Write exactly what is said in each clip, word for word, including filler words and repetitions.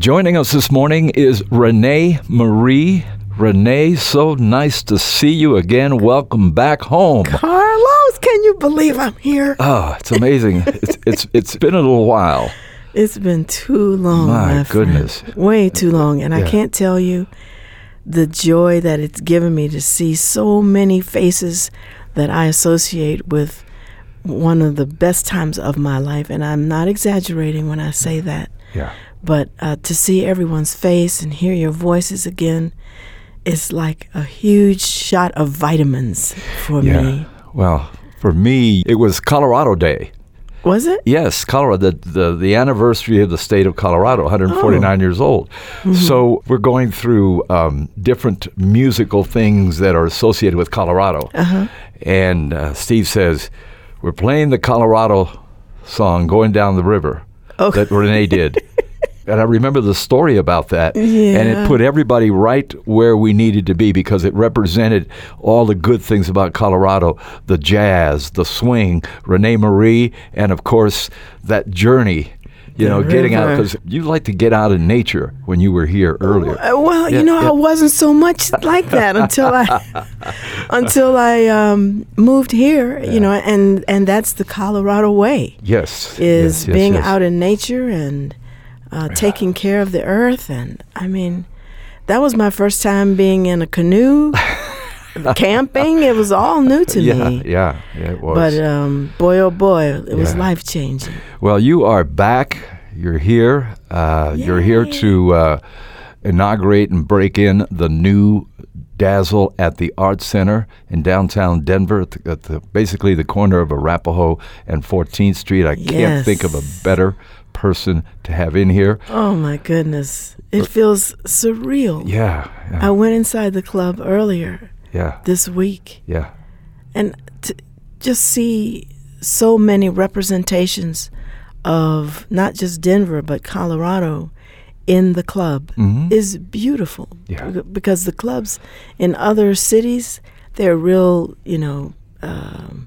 Joining us this morning is Renee Marie. Renee, so nice to see you again. Welcome back home. Carlos, can you believe I'm here? Oh, it's amazing. it's it's it's been a little while. It's been too long, my, my goodness. Friend. Way too long. And yeah. I can't tell you the joy that it's given me to see so many faces that I associate with one of the best times of my life. And I'm not exaggerating when I say that. Yeah. But uh, to see everyone's face and hear your voices again, it's like a huge shot of vitamins for yeah. me. Well, for me, it was Colorado Day. Was it? Yes, Colorado, the, the, the anniversary of the state of Colorado, one hundred forty-nine oh. years old. Mm-hmm. So we're going through um, different musical things that are associated with Colorado. Uh-huh. And uh, Steve says, we're playing the Colorado song, Going Down the River, okay. that Renee did. And I remember the story about that, yeah. and it put everybody right where we needed to be because it represented all the good things about Colorado, the jazz, the swing, Renee Marie, and, of course, that journey, you the know, river. Getting out, because you like to get out in nature when you were here earlier. Well, yeah, you know, yeah. I wasn't so much like that until I until I um, moved here, yeah. you know, and, and that's the Colorado way. Yes. Is yes, yes, being yes. out in nature and Uh, taking care of the earth. And I mean, that was my first time being in a canoe, camping. It was all new to yeah, me. Yeah, yeah, it was. But um, boy, oh boy, it yeah. was life-changing. Well, you are back. You're here. Uh, you're here to uh, inaugurate and break in the new Dazzle at the Art Center in downtown Denver, at, the, at the, basically the corner of Arapahoe and fourteenth Street. I yes. can't think of a better person to have in here. Oh my goodness. It feels surreal. Yeah, yeah. I went inside the club earlier yeah. this week. Yeah. And to just see so many representations of not just Denver, but Colorado in the club mm-hmm. is beautiful. Yeah. Because the clubs in other cities, they're real, you know, um,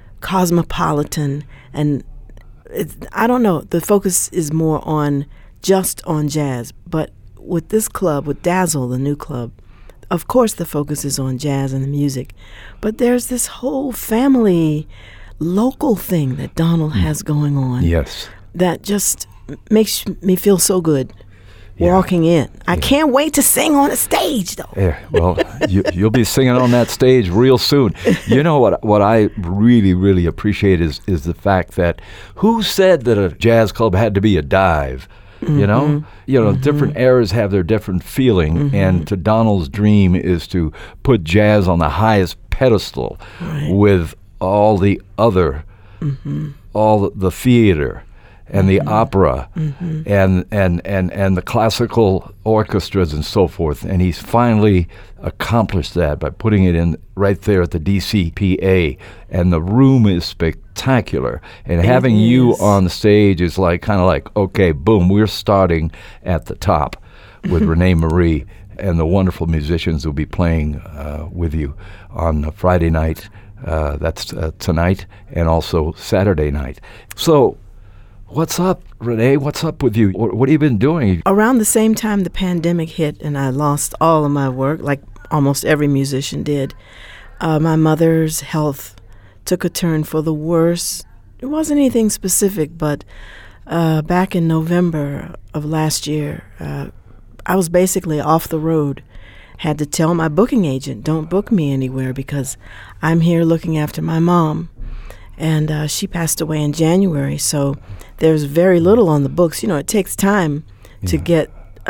cosmopolitan, and It's, I don't know. The focus is more on just on jazz. But with this club, with Dazzle, the new club, of course the focus is on jazz and the music. But there's this whole family local thing that Donald mm. has going on. Yes. That just makes me feel so good yeah. walking in. I yeah. can't wait to sing on a stage, though. Yeah, well, you, you'll be singing on that stage real soon. You know what What I really, really appreciate is is the fact that who said that a jazz club had to be a dive? Mm-hmm. You know, you know, mm-hmm. different eras have their different feeling, mm-hmm. and to Donald's dream is to put jazz on the highest pedestal right. with all the other, mm-hmm. all the theater and the mm-hmm. opera mm-hmm. and, and, and, and the classical orchestras and so forth. And he's finally accomplished that by putting it in right there at the D C P A. And the room is spectacular. And it having is. you on stage is like kind of like, okay, boom, we're starting at the top with Renee Marie and the wonderful musicians who'll be playing uh, with you on Friday night. Uh, that's uh, tonight, and also Saturday night. So, what's up, Renee? What's up with you? What, what have you been doing? Around the same time the pandemic hit and I lost all of my work, like almost every musician did, uh, my mother's health took a turn for the worse. It wasn't anything specific, but uh, back in November of last year, uh, I was basically off the road. Had to tell my booking agent, don't book me anywhere because I'm here looking after my mom. And uh, she passed away in January, so there's very little on the books. You know, it takes time yeah. to get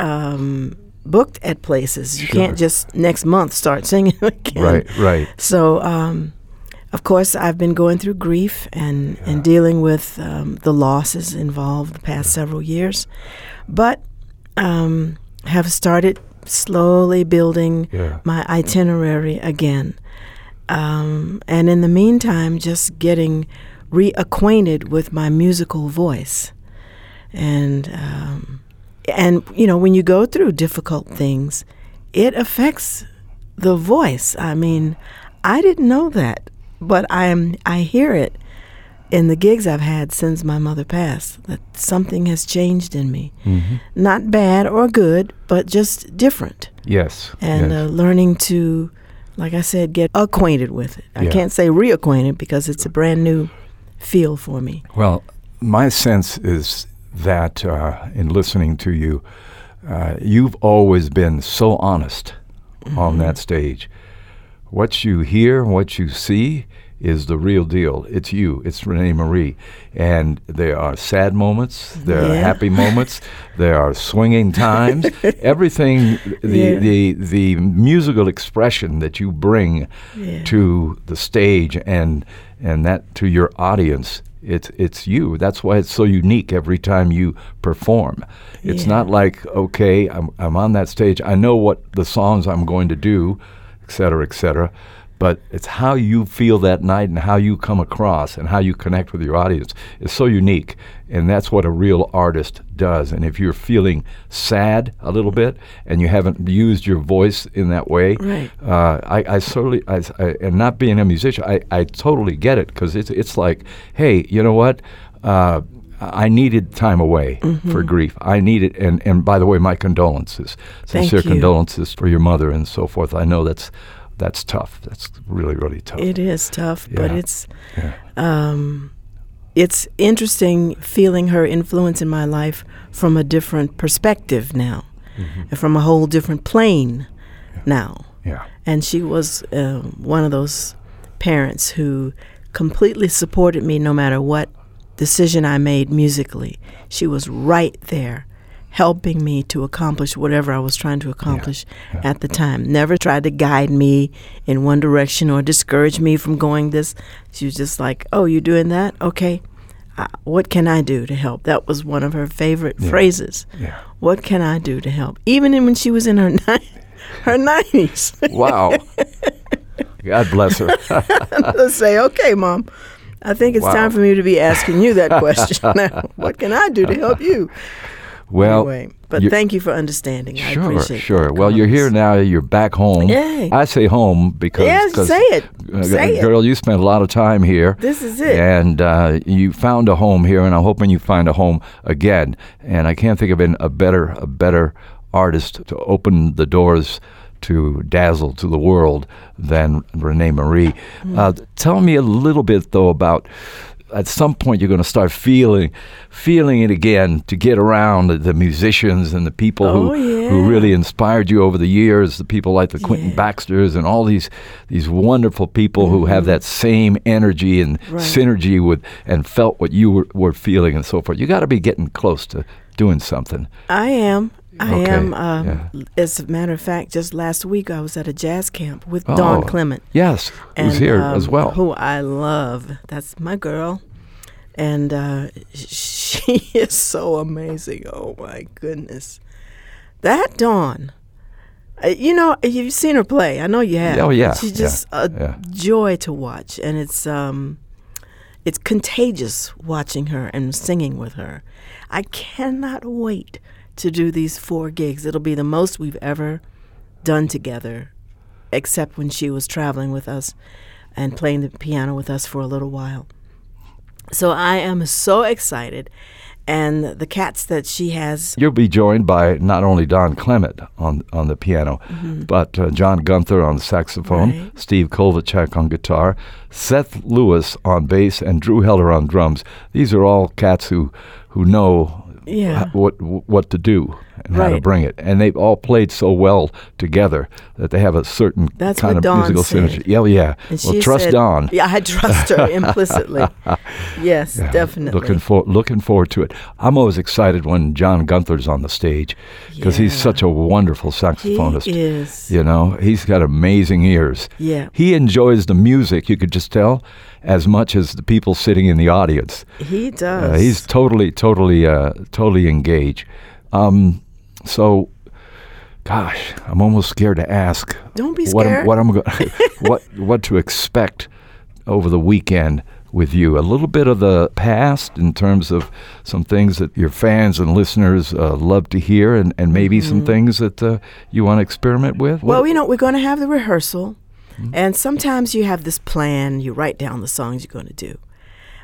um, booked at places. You sure. can't just next month start singing again. Right, right. So, um, of course, I've been going through grief and, yeah. and dealing with um, the losses involved the past yeah. several years. But um, have started slowly building yeah. my itinerary again. Um, and in the meantime, just getting reacquainted with my musical voice. And, um, and you know, when you go through difficult things, it affects the voice. I mean, I didn't know that, but I'm, I hear it in the gigs I've had since my mother passed, that something has changed in me. Mm-hmm. Not bad or good, but just different. Yes. And yes. Uh, learning to, like I said, get acquainted with it. I Yeah. can't say reacquainted because it's a brand new feel for me. Well, my sense is that uh, in listening to you, uh, you've always been so honest mm-hmm. on that stage. What you hear, what you see is the real deal. It's you. It's Renee Marie. And there are sad moments. There yeah. are happy moments. There are swinging times. Everything, the, yeah. the the musical expression that you bring yeah. to the stage and and that to your audience, it's it's you. That's why it's so unique every time you perform. It's yeah. not like, okay, I'm I'm on that stage. I know what the songs I'm going to do, et cetera, et cetera. But it's how you feel that night and how you come across and how you connect with your audience. It's so unique, and that's what a real artist does. And if you're feeling sad a little bit and you haven't used your voice in that way, right. uh, I, I certainly, I, I, and not being a musician, I, I totally get it, because it's, it's like, hey, you know what? Uh, I needed time away mm-hmm. for grief. I needed, and, and by the way, my condolences, sincere condolences for your mother and so forth. I know that's That's tough. That's really, really tough. It is tough, yeah. but it's yeah. um, it's interesting feeling her influence in my life from a different perspective now, mm-hmm. and from a whole different plane yeah. now. Yeah. And she was uh, one of those parents who completely supported me no matter what decision I made musically. She was right there, helping me to accomplish whatever I was trying to accomplish yeah, yeah. at the time. Never tried to guide me in one direction or discourage me from going this. She was just like, oh, you're doing that? Okay. Uh, what can I do to help? That was one of her favorite yeah. phrases. Yeah. What can I do to help? Even in when she was in her ni- her nineties. Wow. God bless her. Let's say, okay, Mom, I think it's wow. time for me to be asking you that question now. What can I do to help you? Well, anyway, but thank you for understanding. Sure, I appreciate sure. that. Well, you're here now. You're back home. Yay. I say home because, yeah, cause, say it. Uh, say girl, it. you spent a lot of time here. This is it. And uh, you found a home here, and I'm hoping you find a home again. And I can't think of an, a better, a better artist to open the doors to dazzle to the world than Renee Marie. Mm. Uh, tell me a little bit though about. At some point, you're going to start feeling, feeling it again to get around the, the musicians and the people oh, who, yeah. who really inspired you over the years. The people like the Quentin yeah. Baxters and all these these wonderful people mm-hmm. who have that same energy and right. synergy with and felt what you were, were feeling and so forth. You got to be getting close to doing something. I am. I okay. am. Um, yeah. As a matter of fact, just last week I was at a jazz camp with oh, Dawn Clement. Yes, who's and, here um, as well. Who I love. That's my girl. And uh, she is so amazing. Oh, my goodness. That Dawn, uh, you know, you've seen her play. I know you have. Oh, yeah. She's just yeah. a yeah. joy to watch. And it's um, it's contagious watching her and singing with her. I cannot wait to do these four gigs. It'll be the most we've ever done together, except when she was traveling with us and playing the piano with us for a little while. So I am so excited, and the cats that she has. You'll be joined by not only Don Clement on on the piano, mm-hmm. but uh, John Gunther on the saxophone, right. Steve Kovalchuk on guitar, Seth Lewis on bass, and Drew Heller on drums. These are all cats who who know yeah. h- what what to do and right. how to bring it. And they've all played so well together that they have a certain That's kind what of Dawn musical said. synergy. Yeah, yeah. And well, she trust said, Dawn. Yeah, I trust her implicitly. Yes, Yeah, definitely. Looking for looking forward to it. I'm always excited when John Gunther's on the stage because yeah. he's such a wonderful saxophonist. He is. You know, he's got amazing ears. Yeah. He enjoys the music, you could just tell, as much as the people sitting in the audience. He does. Uh, he's totally, totally, uh, totally engaged. Um, so, gosh, I'm almost scared to ask. Don't be What scared. I'm, what I'm go- what what to expect over the weekend with you. A little bit of the past in terms of some things that your fans and listeners uh, love to hear, and, and maybe mm-hmm. some things that uh, you want to experiment with. Well, What- you know, we're going to have the rehearsal, mm-hmm. and sometimes you have this plan. You write down the songs you're going to do.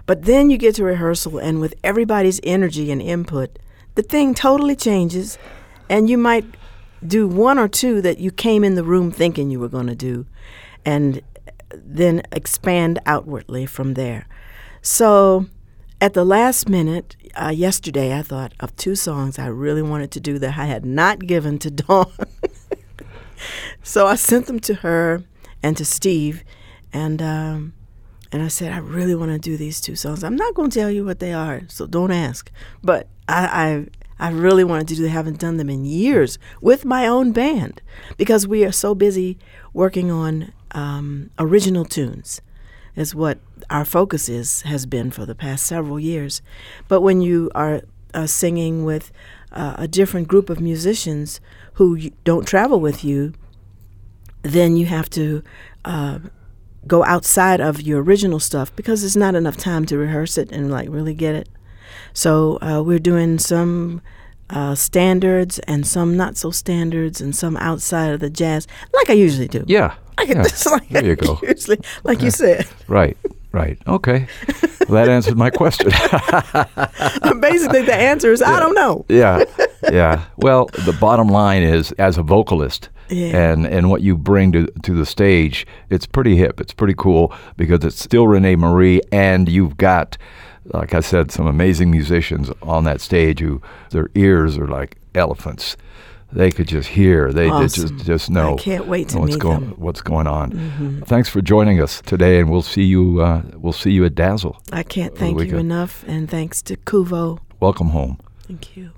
But then you get to rehearsal, and with everybody's energy and input, the thing totally changes, and you might do one or two that you came in the room thinking you were going to do, and then expand outwardly from there. So at the last minute, uh, yesterday, I thought of two songs I really wanted to do that I had not given to Dawn. So I sent them to her and to Steve, and um, and I said, I really want to do these two songs. I'm not going to tell you what they are, so don't ask. But I, I I really wanted to do them. I haven't done them in years with my own band because we are so busy working on um, original tunes is what our focus is, has been for the past several years. But when you are uh, singing with uh, a different group of musicians who y- don't travel with you, then you have to uh, go outside of your original stuff because there's not enough time to rehearse it and like really get it. So uh, we're doing some uh, standards and some not so standards and some outside of the jazz, like I usually do. Yeah. Like yeah. Just like there you go. Usually, like yeah. you said. Right. Right. Okay. Well, that answered my question. Basically, the answer is, yeah. I don't know. yeah. Yeah. Well, the bottom line is, as a vocalist, yeah. and, and what you bring to to the stage, it's pretty hip. It's pretty cool because it's still Rene Marie, and you've got, like I said, some amazing musicians on that stage who their ears are like elephants. They could just hear. They, awesome. they just just know. I can't wait to what's meet going them. what's going on. Mm-hmm. Thanks for joining us today, and we'll see you. Uh, we'll see you at Dazzle. I can't thank you enough, and thanks to Kuvo. Welcome home. Thank you.